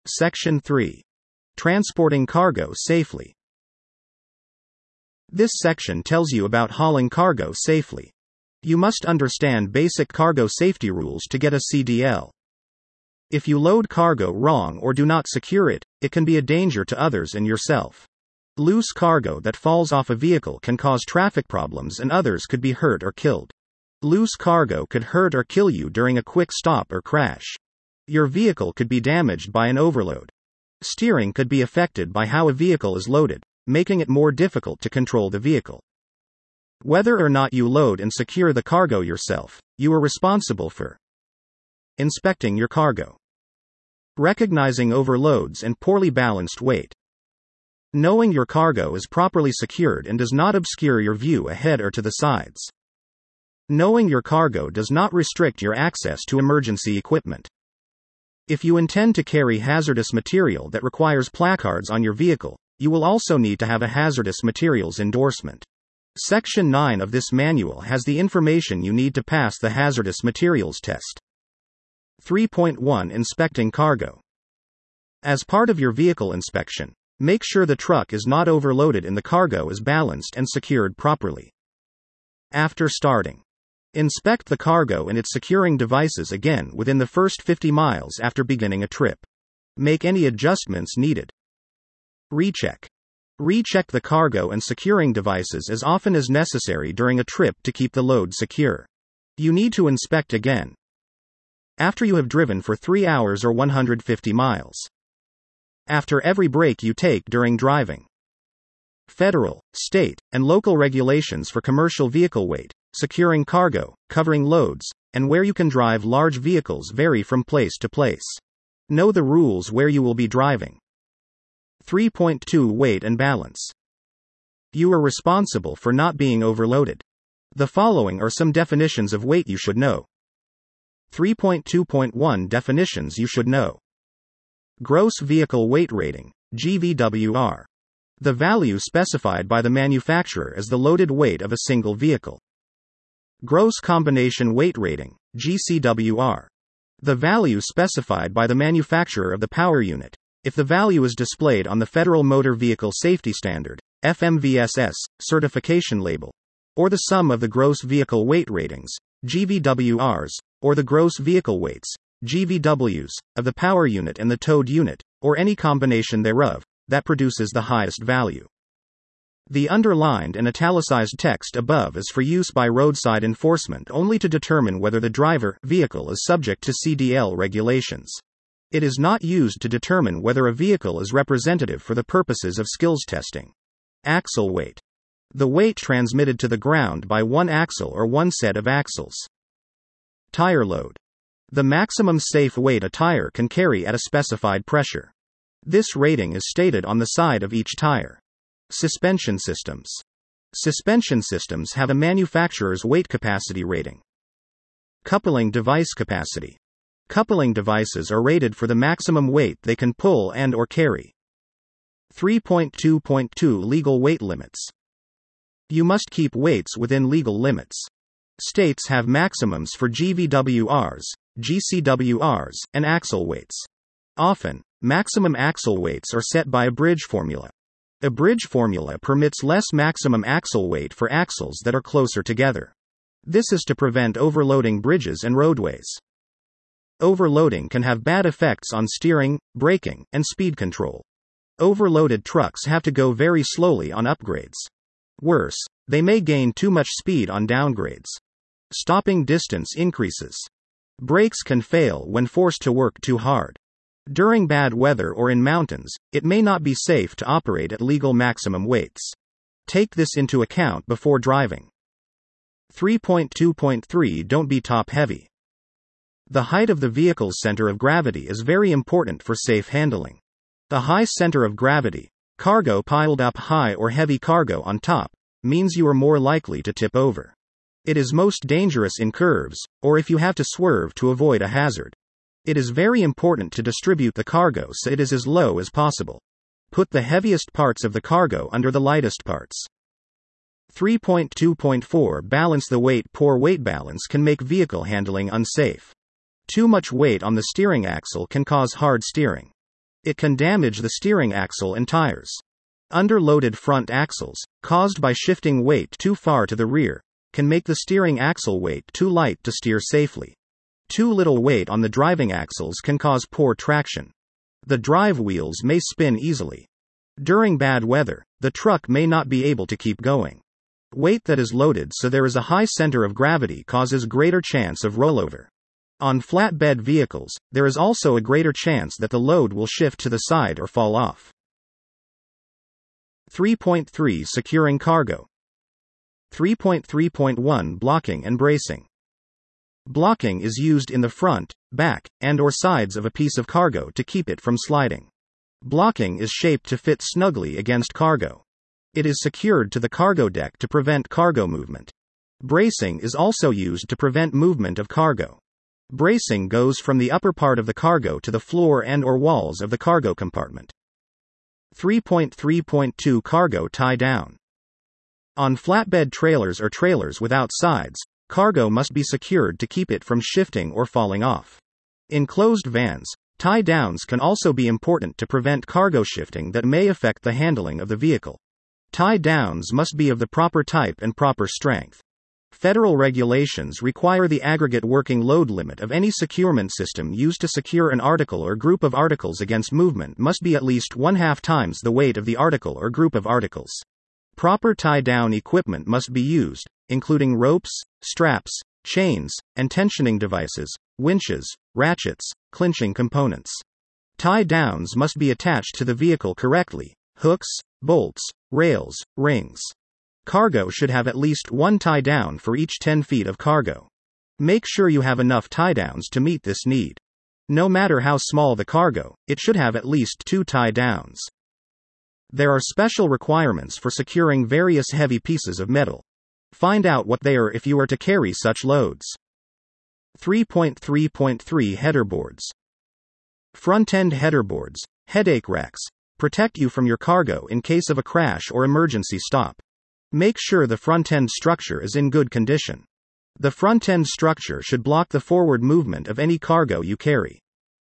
Section 3. Transporting cargo safely. This section tells you about hauling cargo safely. You must understand basic cargo safety rules to get a CDL. If you load cargo wrong or do not secure it, it can be a danger to others and yourself. Loose cargo that falls off a vehicle can cause traffic problems and others could be hurt or killed. Loose cargo could hurt or kill you during a quick stop or crash. Your vehicle could be damaged by an overload. Steering could be affected by how a vehicle is loaded, making it more difficult to control the vehicle. Whether or not you load and secure the cargo yourself, you are responsible for inspecting your cargo, recognizing overloads and poorly balanced weight, knowing your cargo is properly secured and does not obscure your view ahead or to the sides, knowing your cargo does not restrict your access to emergency equipment. If you intend to carry hazardous material that requires placards on your vehicle, you will also need to have a hazardous materials endorsement. Section 9 of this manual has the information you need to pass the hazardous materials test. 3.1 Inspecting cargo. As part of your vehicle inspection, make sure the truck is not overloaded and the cargo is balanced and secured properly. After starting, inspect the cargo and its securing devices again within the first 50 miles after beginning a trip. Make any adjustments needed. Recheck. Recheck the cargo and securing devices as often as necessary during a trip to keep the load secure. You need to inspect again after you have driven for 3 hours or 150 miles. After every break you take during driving. Federal, state, and local regulations for commercial vehicle weight, securing cargo, covering loads, and where you can drive large vehicles vary from place to place. Know the rules where you will be driving. 3.2 Weight and balance. You are responsible for not being overloaded. The following are some definitions of weight you should know. 3.2.1 Definitions you should know. Gross Vehicle Weight Rating, GVWR. The value specified by the manufacturer as the loaded weight of a single vehicle. Gross Combination Weight Rating, GCWR. The value specified by the manufacturer of the power unit. If the value is displayed on the Federal Motor Vehicle Safety Standard, FMVSS, certification label, or the sum of the gross vehicle weight ratings, GVWRs, or the gross vehicle weights, GVWs, of the power unit and the towed unit, or any combination thereof, that produces the highest value. The underlined and italicized text above is for use by roadside enforcement only to determine whether the vehicle is subject to CDL regulations. It is not used to determine whether a vehicle is representative for the purposes of skills testing. Axle weight. The weight transmitted to the ground by one axle or one set of axles. Tire load. The maximum safe weight a tire can carry at a specified pressure. This rating is stated on the side of each tire. Suspension systems. Suspension systems have a manufacturer's weight capacity rating. Coupling device capacity. Coupling devices are rated for the maximum weight they can pull and or carry. 3.2.2 Legal weight limits. You must keep weights within legal limits. States have maximums for GVWRs, GCWRs, and axle weights. Often, maximum axle weights are set by a bridge formula. A bridge formula permits less maximum axle weight for axles that are closer together. This is to prevent overloading bridges and roadways. Overloading can have bad effects on steering, braking, and speed control. Overloaded trucks have to go very slowly on upgrades. Worse, they may gain too much speed on downgrades. Stopping distance increases. Brakes can fail when forced to work too hard. During bad weather or in mountains, it may not be safe to operate at legal maximum weights. Take this into account before driving. 3.2.3 Don't be top heavy. The height of the vehicle's center of gravity is very important for safe handling. The high center of gravity, cargo piled up high or heavy cargo on top, means you are more likely to tip over. It is most dangerous in curves, or if you have to swerve to avoid a hazard. It is very important to distribute the cargo so it is as low as possible. Put the heaviest parts of the cargo under the lightest parts. 3.2.4 Balance the weight. Poor weight balance can make vehicle handling unsafe. Too much weight on the steering axle can cause hard steering. It can damage the steering axle and tires. Underloaded front axles, caused by shifting weight too far to the rear, can make the steering axle weight too light to steer safely. Too little weight on the driving axles can cause poor traction. The drive wheels may spin easily. During bad weather, the truck may not be able to keep going. Weight that is loaded so there is a high center of gravity causes greater chance of rollover. On flatbed vehicles, there is also a greater chance that the load will shift to the side or fall off. 3.3 Securing cargo. 3.3.1 Blocking and bracing. Blocking is used in the front, back, and/or sides of a piece of cargo to keep it from sliding. Blocking is shaped to fit snugly against cargo. It is secured to the cargo deck to prevent cargo movement. Bracing is also used to prevent movement of cargo. Bracing goes from the upper part of the cargo to the floor and/or walls of the cargo compartment. 3.3.2 Cargo tie down. On flatbed trailers or trailers without sides, cargo must be secured to keep it from shifting or falling off. In closed vans, tie downs can also be important to prevent cargo shifting that may affect the handling of the vehicle. Tie downs must be of the proper type and proper strength. Federal regulations require the aggregate working load limit of any securement system used to secure an article or group of articles against movement must be at least 1/2 times the weight of the article or group of articles. Proper tie-down equipment must be used, including ropes, straps, chains, and tensioning devices, winches, ratchets, clinching components. Tie-downs must be attached to the vehicle correctly: hooks, bolts, rails, rings. Cargo should have at least one tie-down for each 10 feet of cargo. Make sure you have enough tie-downs to meet this need. No matter how small the cargo, it should have at least 2 tie-downs. There are special requirements for securing various heavy pieces of metal. Find out what they are if you are to carry such loads. 3.3.3 Header boards. Front-end header boards, headache racks, protect you from your cargo in case of a crash or emergency stop. Make sure the front-end structure is in good condition. The front-end structure should block the forward movement of any cargo you carry.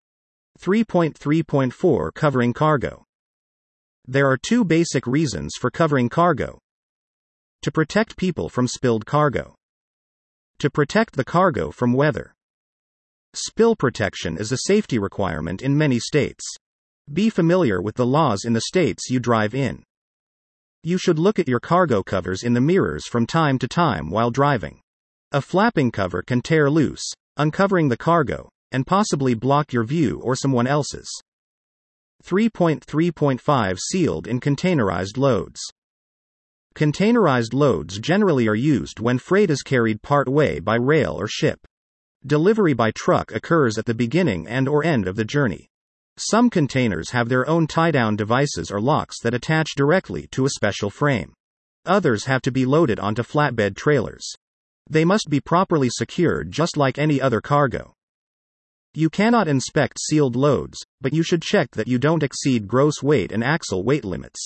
3.3.4 Covering cargo. There are 2 basic reasons for covering cargo. To protect people from spilled cargo. To protect the cargo from weather. Spill protection is a safety requirement in many states. Be familiar with the laws in the states you drive in. You should look at your cargo covers in the mirrors from time to time while driving. A flapping cover can tear loose, uncovering the cargo, and possibly block your view or someone else's. 3.3.5 Sealed in containerized loads. Containerized loads generally are used when freight is carried part way by rail or ship. Delivery by truck occurs at the beginning and/or end of the journey. Some containers have their own tie-down devices or locks that attach directly to a special frame. Others have to be loaded onto flatbed trailers. They must be properly secured just like any other cargo. You cannot inspect sealed loads, but you should check that you don't exceed gross weight and axle weight limits.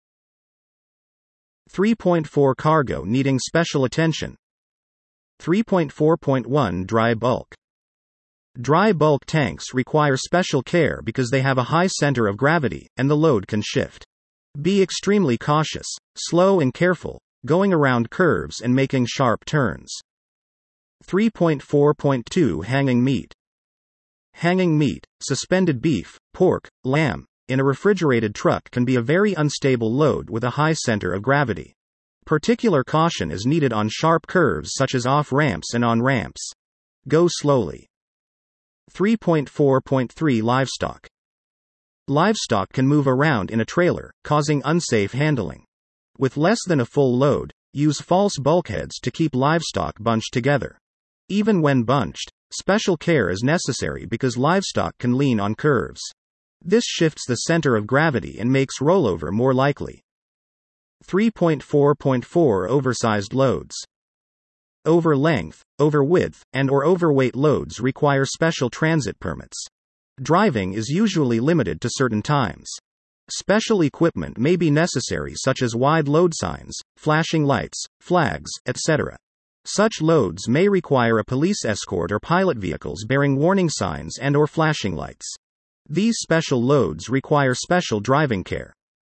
3.4 Cargo needing special attention. 3.4.1 Dry bulk. Dry bulk tanks require special care because they have a high center of gravity, and the load can shift. Be extremely cautious, slow and careful, going around curves and making sharp turns. 3.4.2 Hanging meat. Hanging meat, suspended beef, pork, lamb, in a refrigerated truck can be a very unstable load with a high center of gravity. Particular caution is needed on sharp curves such as off-ramps and on ramps. Go slowly. 3.4.3 Livestock. Livestock can move around in a trailer, causing unsafe handling. With less than a full load, use false bulkheads to keep livestock bunched together. Even when bunched, special care is necessary because livestock can lean on curves. This shifts the center of gravity and makes rollover more likely. 3.4.4 Oversized loads. Over length, over width, and/or overweight loads require special transit permits. Driving is usually limited to certain times. Special equipment may be necessary such as wide load signs, flashing lights, flags, etc. Such loads may require a police escort or pilot vehicles bearing warning signs and/or flashing lights. These special loads require special driving care.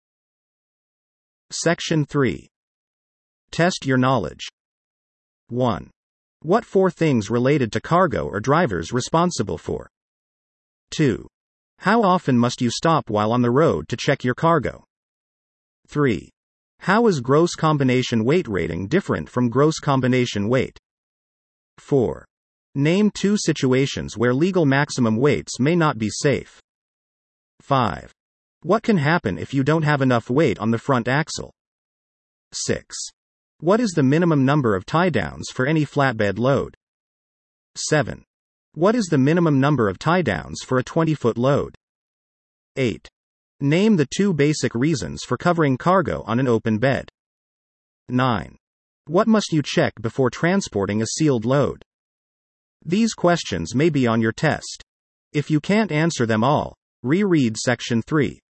Section 3. Test your knowledge. 1. What 4 things related to cargo are drivers responsible for? 2. How often must you stop while on the road to check your cargo? 3. How is gross combination weight rating different from gross combination weight? 4. Name 2 situations where legal maximum weights may not be safe. 5. What can happen if you don't have enough weight on the front axle? 6. What is the minimum number of tie-downs for any flatbed load? 7. What is the minimum number of tie-downs for a 20-foot load? 8. Name the 2 basic reasons for covering cargo on an open bed. 9. What must you check before transporting a sealed load? These questions may be on your test. If you can't answer them all, reread Section 3.